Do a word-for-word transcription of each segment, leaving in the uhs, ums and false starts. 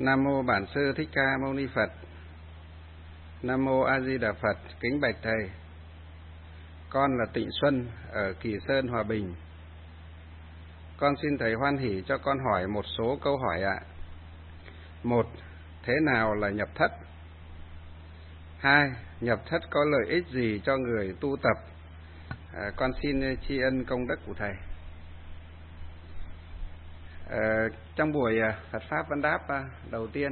Nam mô Bản Sư Thích Ca Mâu Ni Phật. Nam mô A Di Đà Phật. Kính bạch thầy, con là Tịnh Xuân ở Kỳ Sơn, Hòa Bình. Con xin thầy hoan hỷ cho con hỏi một số câu hỏi ạ. Một, thế nào là nhập thất? Hai, nhập thất có lợi ích gì cho người tu tập? À, con xin tri ân công đức của thầy. À, trong buổi Phật Pháp Vấn Đáp đầu tiên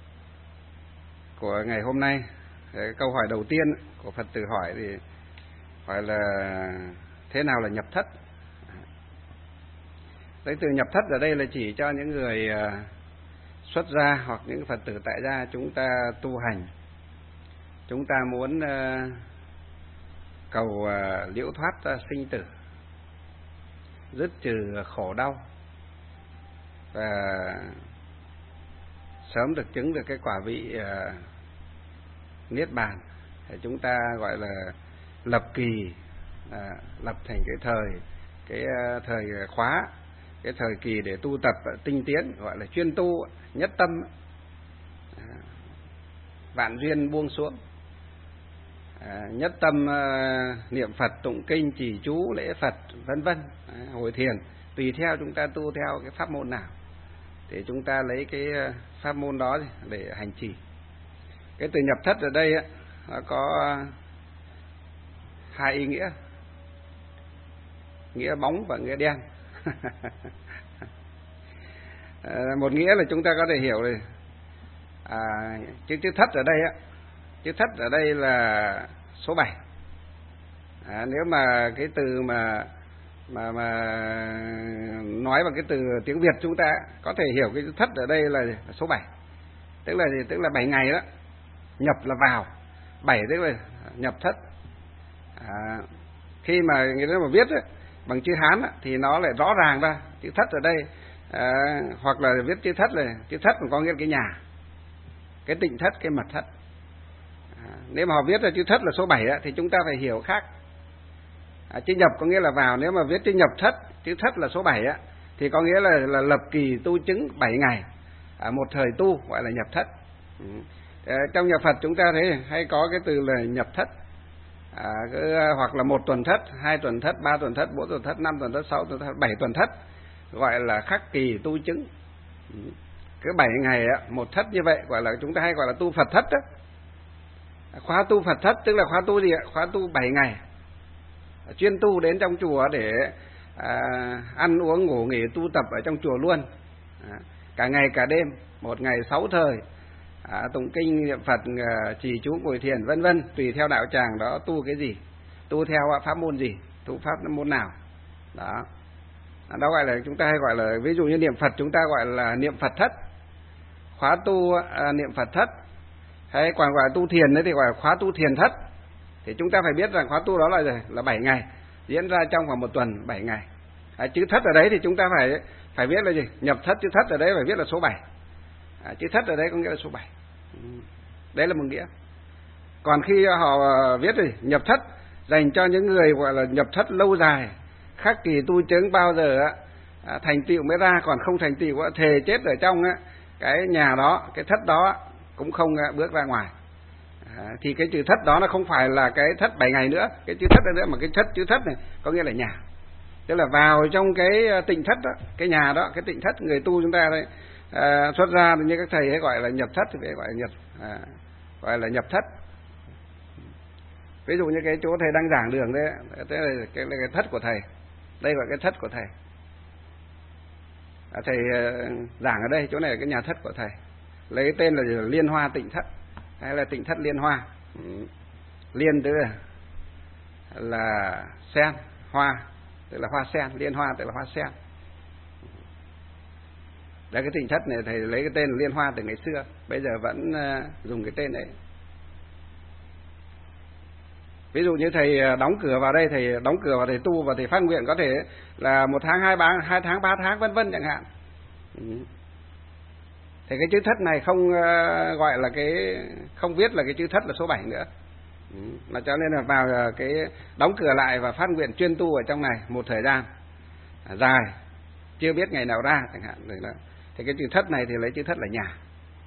của ngày hôm nay, câu hỏi đầu tiên của Phật tử hỏi thì hỏi là thế nào là nhập thất? Đấy, từ nhập thất ở đây là chỉ cho những người xuất gia hoặc những Phật tử tại gia chúng ta tu hành, chúng ta muốn cầu liễu thoát sinh tử, dứt trừ khổ đau và sớm được chứng được cái quả vị niết bàn. Thì chúng ta gọi là lập kỳ, à, lập thành cái thời cái thời khóa, cái thời kỳ để tu tập tinh tiến, gọi là chuyên tu nhất tâm, à, vạn duyên buông xuống, à, nhất tâm à, niệm Phật, tụng kinh, trì chú, lễ Phật, vân vân, à, hồi thiền, tùy theo chúng ta tu theo cái pháp môn nào thì chúng ta lấy cái pháp môn đó để hành trì. Cái từ nhập thất ở đây á, nó có hai ý nghĩa, nghĩa bóng và nghĩa đen. Một nghĩa là chúng ta có thể hiểu rồi, à, chữ chữ thất ở đây á, chữ thất ở đây là số bảy. À, nếu mà cái từ mà mà mà nói bằng cái từ tiếng Việt chúng ta có thể hiểu cái chữ thất ở đây là số bảy, tức là gì? Tức là bảy ngày đó, nhập là vào, bảy tức là nhập thất. À, khi mà người ta mà viết ấy, bằng chữ Hán ấy, thì nó lại rõ ràng ra chữ thất ở đây, à, hoặc là viết chữ thất là chữ thất còn có nghĩa là cái nhà, cái tịnh thất, cái mật thất. À, nếu mà họ viết ra chữ thất là số bảy ấy, thì chúng ta phải hiểu khác. À, chữ nhập có nghĩa là vào, nếu mà viết chữ nhập thất, chữ thất là số bảy á, thì có nghĩa là, là lập kỳ tu chứng bảy ngày, à, một thời tu gọi là nhập thất. Ừ. À, trong nhà Phật chúng ta thấy hay có cái từ là nhập thất, à, cứ, hoặc là một tuần thất, hai tuần thất, ba tuần thất, bốn tuần thất, năm tuần thất, sáu tuần thất, bảy tuần thất, gọi là khắc kỳ tu chứng. Ừ. Cứ bảy ngày á, một thất như vậy gọi là chúng ta hay gọi là tu Phật thất đó. Khóa tu Phật thất tức là khóa tu gì ạ? Khóa tu bảy ngày, chuyên tu đến trong chùa để à, ăn uống ngủ nghỉ tu tập ở trong chùa luôn, à, cả ngày cả đêm, một ngày sáu thời, à, tụng kinh niệm Phật, à, trì chú ngồi thiền vân vân, tùy theo đạo tràng đó tu cái gì, tu theo pháp môn gì, tu pháp môn nào đó. À, đó gọi là chúng ta hay gọi là, ví dụ như niệm Phật chúng ta gọi là niệm Phật thất, khóa tu à, niệm Phật thất, hay còn gọi là tu thiền đấy thì gọi là khóa tu thiền thất. Thì chúng ta phải biết rằng khóa tu đó là gì? Là bảy ngày, diễn ra trong vòng một tuần, bảy ngày. À, chữ thất ở đấy thì chúng ta phải phải viết là gì? Nhập thất, chữ thất ở đấy phải viết là số bảy. À, chữ thất ở đấy có nghĩa là số bảy. Đấy là một nghĩa. Còn khi họ viết gì? Nhập thất dành cho những người gọi là nhập thất lâu dài, khắc kỳ tu chứng bao giờ à, thành tựu mới ra, còn không thành tựu thề chết ở trong á, cái nhà đó, cái thất đó cũng không bước ra ngoài. À, thì cái chữ thất đó nó không phải là cái thất bảy ngày nữa, cái chữ thất đó nữa, mà cái thất chữ thất này có nghĩa là nhà, tức là vào trong cái tịnh thất đó, cái nhà đó, cái tịnh thất người tu chúng ta đây, à, xuất ra như các thầy hay gọi là nhập thất thì phải gọi là nhập, à, gọi là nhập thất. Ví dụ như cái chỗ thầy đang giảng đường đấy, thế là cái, là cái thất của thầy, đây gọi cái thất của thầy. À, thầy giảng ở đây, chỗ này là cái nhà thất của thầy, lấy cái tên là Liên Hoa Tịnh Thất hay là Tịnh Thất Liên Hoa. Ừ. Liên tức là, là sen, hoa tức là hoa sen, liên hoa tức là hoa sen. Đấy, cái tịnh thất này thầy lấy cái tên là Liên Hoa từ ngày xưa, bây giờ vẫn uh, dùng cái tên đấy. Ví dụ như thầy đóng cửa vào đây, thầy đóng cửa vào thầy tu và thầy phát nguyện có thể là một tháng, hai, ba, hai tháng, ba tháng vân vân chẳng hạn. Ừ. Thì cái chữ thất này không uh, gọi là cái, không viết là cái chữ thất là số bảy nữa. Ừ. Mà cho nên là vào cái đóng cửa lại và phát nguyện chuyên tu ở trong này một thời gian dài, chưa biết ngày nào ra chẳng hạn. Rồi là, thì cái chữ thất này thì lấy chữ thất là nhà.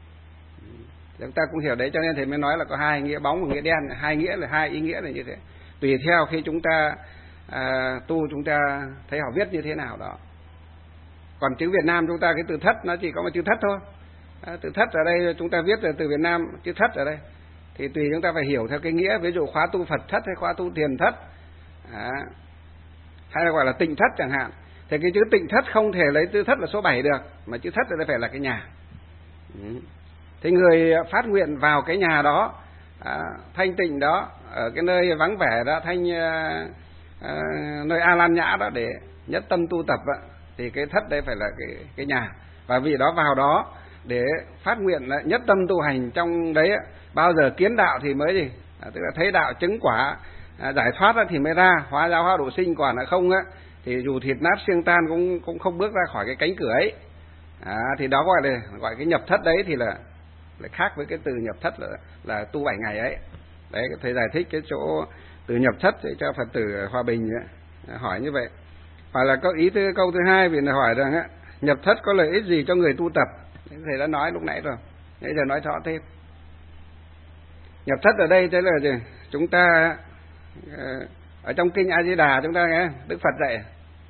Chúng ta cũng hiểu đấy, cho nên thầy mới nói là có hai nghĩa bóng và nghĩa đen, hai nghĩa là hai ý nghĩa là như thế. Tùy theo khi chúng ta à, tu chúng ta thấy họ viết như thế nào đó. Còn chữ Việt Nam chúng ta cái từ thất nó chỉ có một chữ thất thôi. À, từ thất ở đây chúng ta viết là từ Việt Nam chữ thất ở đây. Thì tùy chúng ta phải hiểu theo cái nghĩa, ví dụ khóa tu Phật thất hay khóa tu Thiền thất, à, hay là gọi là tịnh thất chẳng hạn. Thì cái chữ tịnh thất không thể lấy chữ thất là số bảy được, mà chữ thất ở đây phải là cái nhà. Ừ. Thì người phát nguyện vào cái nhà đó, à, thanh tịnh đó, ở cái nơi vắng vẻ đó, thanh à, à, nơi A Lan Nhã đó để nhất tâm tu tập đó, thì cái thất đây phải là cái cái nhà. Và vì đó vào đó để phát nguyện là nhất tâm tu hành trong đấy, bao giờ kiến đạo thì mới gì, à, tức là thấy đạo chứng quả, à, giải thoát thì mới ra, hóa giáo hóa độ sinh, còn là không á thì dù thịt nát xương tan cũng cũng không bước ra khỏi cái cánh cửa ấy. À, thì đó gọi là gọi cái nhập thất đấy thì là lại khác với cái từ nhập thất là là tu bảy ngày ấy. Đấy, thầy giải thích cái chỗ từ nhập thất để cho Phật tử Hòa Bình ấy, hỏi như vậy. Hoặc là có ý thứ câu thứ hai vì là hỏi rằng á, nhập thất có lợi ích gì cho người tu tập? Thầy đã nói lúc nãy rồi, bây giờ nói rõ thêm. Nhập thất ở đây thế là gì? Chúng ta ở trong kinh A Di Đà chúng ta nghe Đức Phật dạy,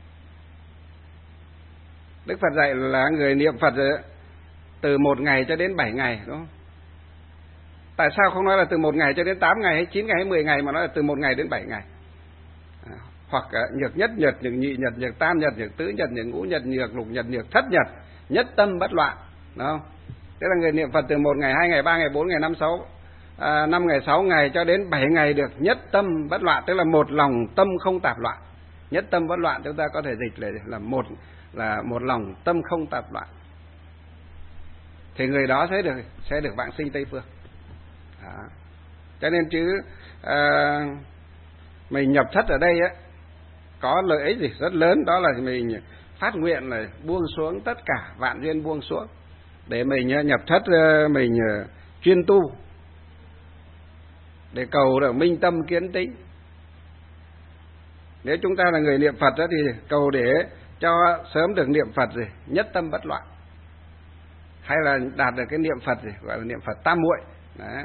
Đức Phật dạy là người niệm Phật từ một ngày cho đến bảy ngày, đúng không? Tại sao không nói là từ một ngày cho đến tám ngày hay chín ngày hay mười ngày, mà nói là từ một ngày đến bảy ngày? À, hoặc nhược nhất nhật, nhược nhị nhật, nhược tam nhật, nhược tứ nhật, nhược ngũ nhật, nhược lục nhật, nhược thất nhật, nhất tâm bất loạn, đúng không? Tức là người niệm Phật từ một ngày, hai ngày, ba ngày, bốn ngày, năm sáu, à, năm ngày, sáu ngày cho đến bảy ngày được nhất tâm bất loạn, tức là một lòng tâm không tạp loạn. Nhất tâm bất loạn chúng ta có thể dịch là, là một là một lòng tâm không tạp loạn. Thì người đó sẽ được sẽ được vãng sinh Tây phương. Đó. Cho nên chứ à, mình nhập thất ở đây á có lợi ích gì rất lớn, đó là mình phát nguyện là buông xuống tất cả vạn duyên, buông xuống để mình nhập thất, mình chuyên tu để cầu được minh tâm kiến tĩnh. Nếu chúng ta là người niệm Phật đó thì cầu để cho sớm được niệm Phật gì nhất tâm bất loạn, hay là đạt được cái niệm Phật gì gọi là niệm Phật tam muội. Đấy.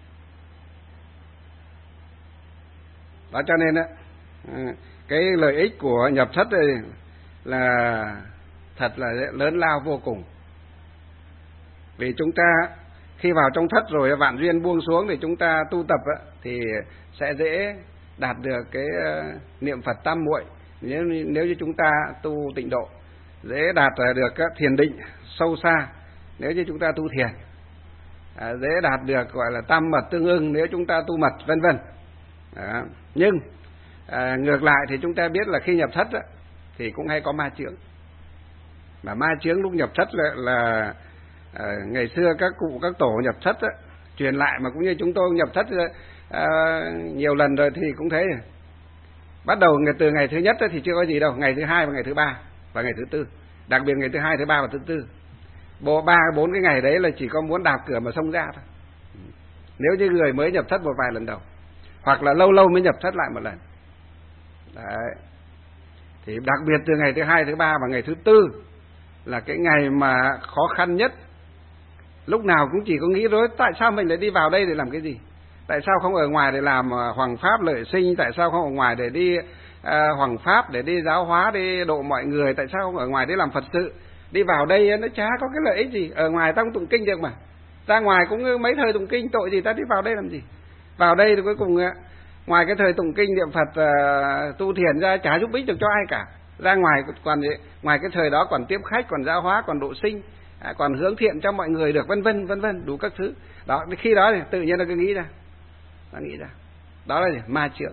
Đó cho nên đó, cái lợi ích của nhập thất đây là thật là lớn lao vô cùng. Vì chúng ta khi vào trong thất rồi vạn duyên buông xuống thì chúng ta tu tập á, thì sẽ dễ đạt được cái niệm Phật tam muội. Nếu nếu như chúng ta tu tịnh độ, dễ đạt được các thiền định sâu xa nếu như chúng ta tu thiền, à, dễ đạt được gọi là tam mật tương ưng nếu chúng ta tu mật, vân vân. À, nhưng à, ngược lại thì chúng ta biết là khi nhập thất á, thì cũng hay có ma chướng. Mà ma chướng lúc nhập thất là, là à, ngày xưa các cụ các tổ nhập thất á, truyền lại, mà cũng như chúng tôi nhập thất à, nhiều lần rồi thì cũng thấy bắt đầu từ ngày thứ nhất thì chưa có gì đâu, ngày thứ hai và ngày thứ ba và ngày thứ tư, đặc biệt ngày thứ hai, thứ ba và thứ tư, bộ ba bốn cái ngày đấy là chỉ có muốn đạp cửa mà xông ra thôi. Nếu như người mới nhập thất một vài lần đầu, hoặc là lâu lâu mới nhập thất lại một lần. Đấy. Thì đặc biệt từ ngày thứ hai, thứ ba và ngày thứ tư là cái ngày mà khó khăn nhất. Lúc nào cũng chỉ có nghĩ rối, tại sao mình lại đi vào đây để làm cái gì? Tại sao không ở ngoài để làm hoằng pháp lợi sinh? Tại sao không ở ngoài để đi à, hoằng pháp, để đi giáo hóa, đi độ mọi người? Tại sao không ở ngoài để làm Phật sự? Đi vào đây nó chả có cái lợi ích gì. Ở ngoài ta không tụng kinh được mà. Ra ngoài cũng mấy thời tụng kinh, tội gì ta đi vào đây làm gì? Vào đây thì cuối cùng ngoài cái thời tụng kinh niệm Phật uh, tu thiền ra chả giúp ích được cho ai cả. Ra ngoài còn ngoài cái thời đó còn tiếp khách, còn giáo hóa, còn độ sinh, à, còn hướng thiện cho mọi người được, vân vân vân vân, đủ các thứ. Đó, khi đó thì tự nhiên nó cứ nghĩ ra. Nó nghĩ ra. Đó là gì? Ma chướng.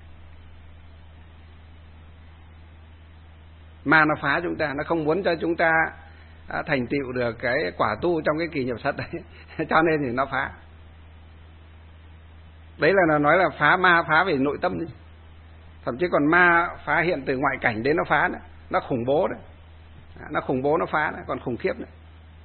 Ma nó phá chúng ta, nó không muốn cho chúng ta à, thành tựu được cái quả tu trong cái kỳ nhập thất đấy. Cho nên thì nó phá. Đấy là nó nói là phá ma, phá về nội tâm đi. Thậm chí còn ma phá hiện từ ngoại cảnh đến nó phá nữa. Nó khủng bố đấy. Nó khủng bố nó phá nữa, còn khủng khiếp nữa.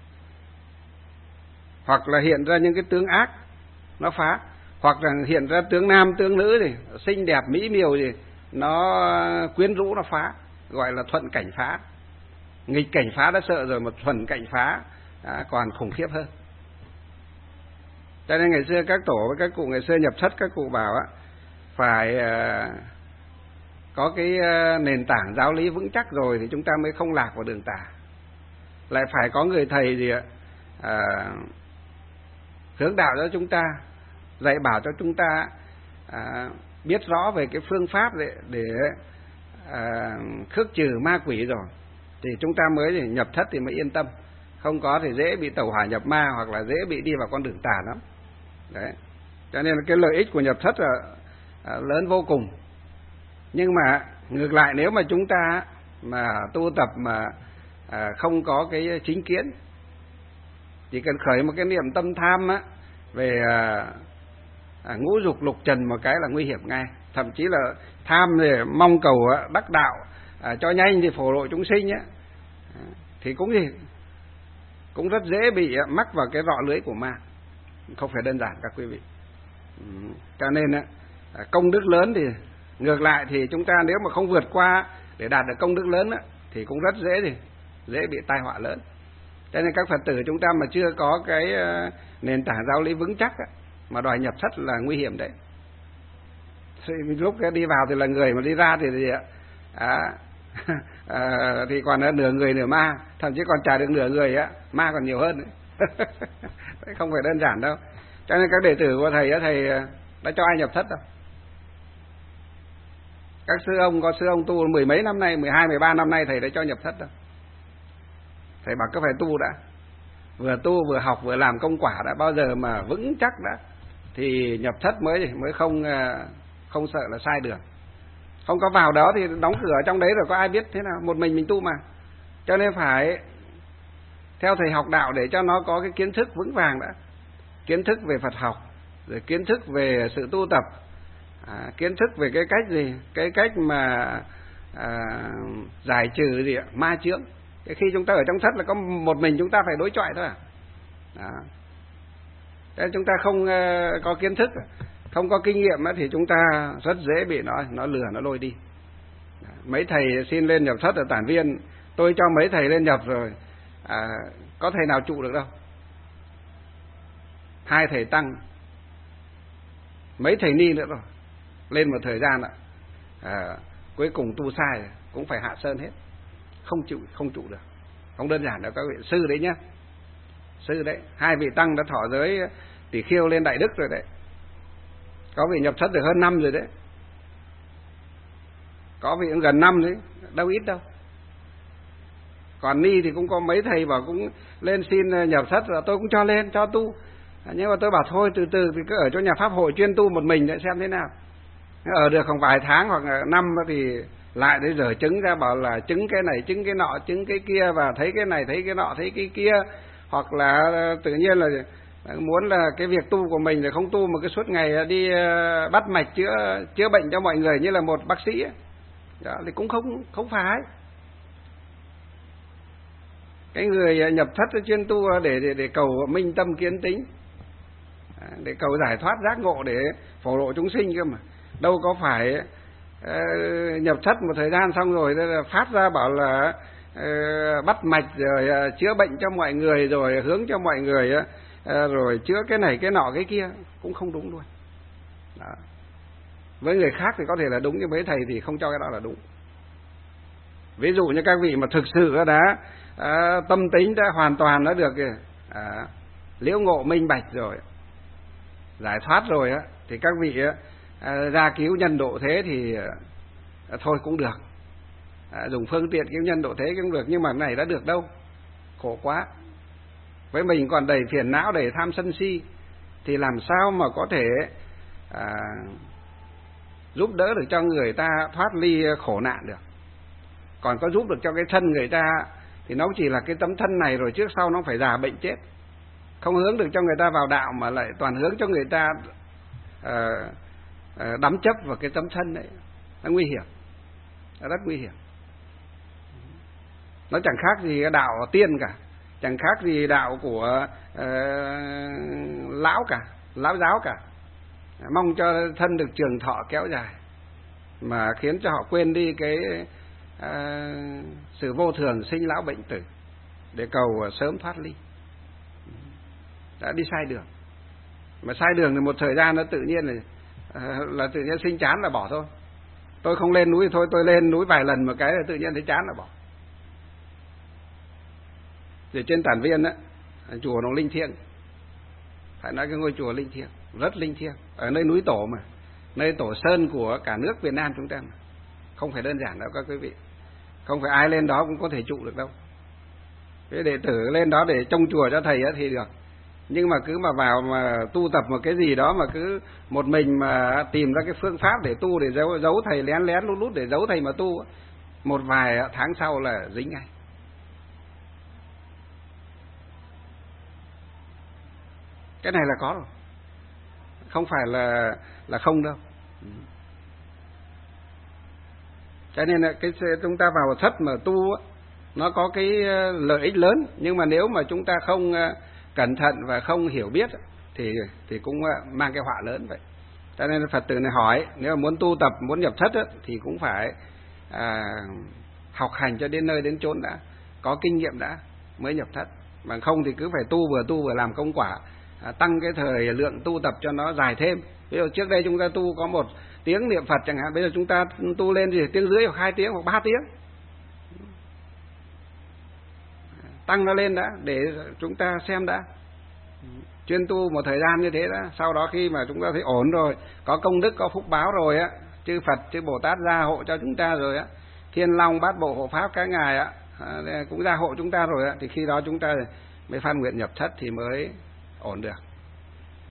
Hoặc là hiện ra những cái tướng ác nó phá, hoặc là hiện ra tướng nam tướng nữ gì xinh đẹp mỹ miều gì nó quyến rũ nó phá, gọi là thuận cảnh phá. Nghịch cảnh phá đã sợ rồi, một thuận cảnh phá à, còn khủng khiếp hơn. Cho nên ngày xưa các tổ với các cụ ngày xưa nhập thất, các cụ bảo á, phải uh, có cái uh, nền tảng giáo lý vững chắc rồi thì chúng ta mới không lạc vào đường tà. Lại phải có người thầy gì ạ, uh, hướng đạo cho chúng ta, dạy bảo cho chúng ta uh, biết rõ về cái phương pháp để, để uh, khước trừ ma quỷ rồi, thì chúng ta mới nhập thất thì mới yên tâm. Không có thì dễ bị tẩu hỏa nhập ma, hoặc là dễ bị đi vào con đường tà lắm. Đấy. Cho nên cái lợi ích của nhập thất là uh, lớn vô cùng. Nhưng mà ngược lại, nếu mà chúng ta mà tu tập mà à, không có cái chính kiến, chỉ cần khởi một cái niệm tâm tham á, về à, à, ngũ dục lục trần một cái là nguy hiểm ngay. Thậm chí là tham để mong cầu á, đắc đạo à, cho nhanh thì phổ lộ chúng sinh á, thì cũng gì cũng rất dễ bị á, mắc vào cái rọ lưới của ma. Không phải đơn giản các quý vị. Ừ. Cho nên á, công đức lớn thì ngược lại thì chúng ta nếu mà không vượt qua để đạt được công đức lớn á, thì cũng rất dễ thì dễ bị tai họa lớn. Cho nên các Phật tử chúng ta mà chưa có cái nền tảng giáo lý vững chắc á, mà đòi nhập thất là nguy hiểm đấy. Lúc đi vào thì là người, mà đi ra thì gì ạ? À, à, thì còn là nửa người nửa ma, thậm chí còn trả được nửa người á, ma còn nhiều hơn. Không phải đơn giản đâu. Cho nên các đệ tử của thầy á, thầy đã cho ai nhập thất đâu. Các sư ông, có sư ông tu mười mấy năm nay, mười hai, mười ba năm nay thầy đã cho nhập thất đâu. Thầy bảo cứ phải tu đã. Vừa tu vừa học vừa làm công quả đã, bao giờ mà vững chắc đã thì nhập thất mới mới không không sợ là sai đường. Không có vào đó thì đóng cửa trong đấy rồi có ai biết thế nào, một mình mình tu mà. Cho nên phải theo thầy học đạo để cho nó có cái kiến thức vững vàng đã. Kiến thức về Phật học, rồi kiến thức về sự tu tập. À, kiến thức về cái cách gì, cái cách mà à, giải trừ gì ạ, ma chướng. Cái khi chúng ta ở trong thất là có một mình chúng ta phải đối chọi thôi à. À. Thế chúng ta không uh, có kiến thức, không có kinh nghiệm thì chúng ta rất dễ bị nó nó lừa, nó lôi đi. À, mấy thầy xin lên nhập thất ở Tản Viên, tôi cho mấy thầy lên nhập rồi, à, có thầy nào trụ được đâu. Hai thầy tăng, mấy thầy ni nữa rồi, lên một thời gian ạ, à, cuối cùng tu sai cũng phải hạ sơn hết, không chịu không trụ được, không đơn giản đâu các vị. Sư đấy nhá, sư đấy, hai vị tăng đã thọ giới tỷ khiêu lên đại đức rồi đấy, có vị nhập thất được hơn năm rồi đấy, có vị cũng gần năm đấy, đâu ít đâu. Còn ni thì cũng có mấy thầy bảo cũng lên xin nhập thất, rồi tôi cũng cho lên cho tu, nhưng mà tôi bảo thôi từ từ thì cứ ở chỗ nhà pháp hội chuyên tu một mình để xem thế nào. Ở được không vài tháng hoặc là năm thì lại đấy giờ chứng ra bảo là chứng cái này, chứng cái nọ, chứng cái kia, và thấy cái này, thấy cái nọ, thấy cái kia. Hoặc là tự nhiên là muốn là cái việc tu của mình là không tu mà cứ suốt ngày đi bắt mạch chữa chữa bệnh cho mọi người như là một bác sĩ ấy. Đó, thì cũng không không phải. Cái người nhập thất chuyên tu để để để cầu minh tâm kiến tính, để cầu giải thoát giác ngộ, để phổ lộ chúng sinh cơ mà. Đâu có phải uh, nhập thất một thời gian xong rồi phát ra bảo là uh, bắt mạch rồi uh, chữa bệnh cho mọi người, rồi hướng cho mọi người, uh, rồi chữa cái này cái nọ cái kia, cũng không đúng luôn. Đó. Với người khác thì có thể là đúng, nhưng với thầy thì không cho cái đó là đúng. Ví dụ như các vị mà thực sự đã uh, tâm tính đã hoàn toàn đã được uh, liễu ngộ minh bạch rồi, giải thoát rồi á, thì các vị á, à, ra cứu nhân độ thế thì à, thôi cũng được, à, dùng phương tiện cứu nhân độ thế cũng được, nhưng mà này đã được đâu, khổ quá. Với mình còn đầy phiền não, đầy tham sân si, thì làm sao mà có thể à, giúp đỡ được cho người ta thoát ly khổ nạn được. Còn có giúp được cho cái thân người ta thì nó chỉ là cái tấm thân này, rồi trước sau nó phải già bệnh chết. Không hướng được cho người ta vào đạo mà lại toàn hướng cho người ta uh, uh, đắm chấp vào cái tấm thân đấy, nó nguy hiểm, nó rất nguy hiểm. Nó chẳng khác gì đạo tiên cả, chẳng khác gì đạo của uh, lão cả, lão giáo cả. Mong cho thân được trường thọ kéo dài, mà khiến cho họ quên đi cái uh, sự vô thường sinh lão bệnh tử, để cầu sớm thoát ly. Đã đi sai đường. Mà sai đường thì một thời gian nó tự nhiên là là tự nhiên sinh chán là bỏ thôi. Tôi không lên núi thì thôi, tôi lên núi vài lần một cái là tự nhiên thấy chán là bỏ. Thì trên Tản Viên á, chùa nó linh thiêng, phải nói cái ngôi chùa linh thiêng, rất linh thiêng, ở nơi núi tổ mà, nơi tổ sơn của cả nước Việt Nam chúng ta mà. Không phải đơn giản đâu các quý vị, không phải ai lên đó cũng có thể trụ được đâu. Cái đệ tử lên đó để trông chùa cho thầy á thì được, nhưng mà cứ mà vào mà tu tập một cái gì đó mà cứ một mình mà tìm ra cái phương pháp để tu, để giấu, giấu thầy, lén lén lút lút để giấu thầy mà tu, một vài tháng sau là dính ngay. Cái này là có rồi, không phải là là không đâu. Cho nên là cái chúng ta vào thất mà tu á, nó có cái lợi ích lớn, nhưng mà nếu mà chúng ta không cẩn thận và không hiểu biết thì thì cũng mang cái họa lớn vậy. Cho nên Phật tử này hỏi, nếu mà muốn tu tập, muốn nhập thất á, thì cũng phải à, học hành cho đến nơi đến chốn đã, có kinh nghiệm đã mới nhập thất. Bằng không thì cứ phải tu vừa tu vừa làm công quả, à, tăng cái thời lượng tu tập cho nó dài thêm. Ví dụ trước đây chúng ta tu có một tiếng niệm Phật chẳng hạn, bây giờ chúng ta tu lên thì tiếng rưỡi hoặc hai tiếng hoặc ba tiếng, tăng nó lên đã để chúng ta xem đã, chuyên tu một thời gian như thế đã. Sau đó khi mà chúng ta thấy ổn rồi, có công đức, có phúc báo rồi á, chư Phật chư Bồ Tát gia hộ cho chúng ta rồi á, Thiên Long Bát Bộ hộ pháp các ngài á cũng gia hộ chúng ta rồi á, thì khi đó chúng ta mới phát nguyện nhập thất thì mới ổn được.